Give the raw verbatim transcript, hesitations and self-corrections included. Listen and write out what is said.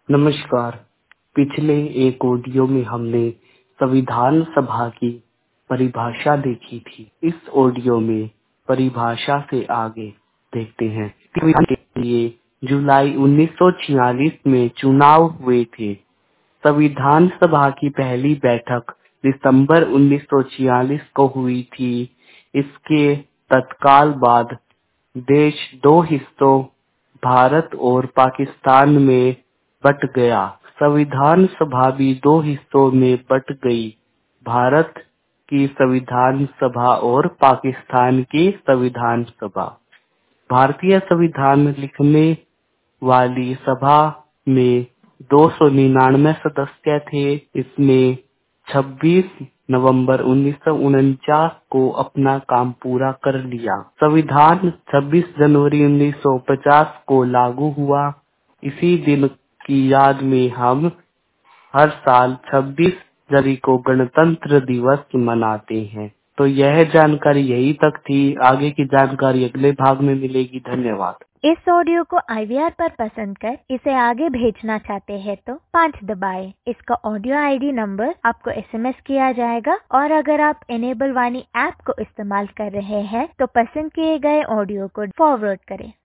नमस्कार। पिछले एक ऑडियो में हमने संविधान सभा की परिभाषा देखी थी। इस ऑडियो में परिभाषा से आगे देखते हैं। संविधान के लिए जुलाई उन्नीस सौ छियालीस में चुनाव हुए थे। संविधान सभा की पहली बैठक दिसंबर उन्नीस सौ छियालीस को हुई थी। इसके तत्काल बाद देश दो हिस्सों भारत और पाकिस्तान में बट गया। संविधान सभा भी दो हिस्सों में बट गई, भारत की संविधान सभा और पाकिस्तान की संविधान सभा। भारतीय संविधान लिखने वाली सभा में दो सौ निन्यानवे सदस्य थे। इसमें छब्बीस नवंबर उन्नीस सौ उनचास को अपना काम पूरा कर लिया। संविधान छब्बीस जनवरी उन्नीस सौ पचास को लागू हुआ। इसी दिन की याद में हम हर साल छब्बीस जनवरी को गणतंत्र दिवस मनाते हैं। तो यह जानकारी यही तक थी। आगे की जानकारी अगले भाग में मिलेगी। धन्यवाद। इस ऑडियो को आई वी आर पर पसंद कर इसे आगे भेजना चाहते हैं तो पाँच दबाएं। इसका ऑडियो आई डी नंबर आपको एस एम एस किया जाएगा और अगर आप इनेबल वाणी ऐप को इस्तेमाल कर रहे हैं तो पसंद किए गए ऑडियो को फॉरवर्ड करें।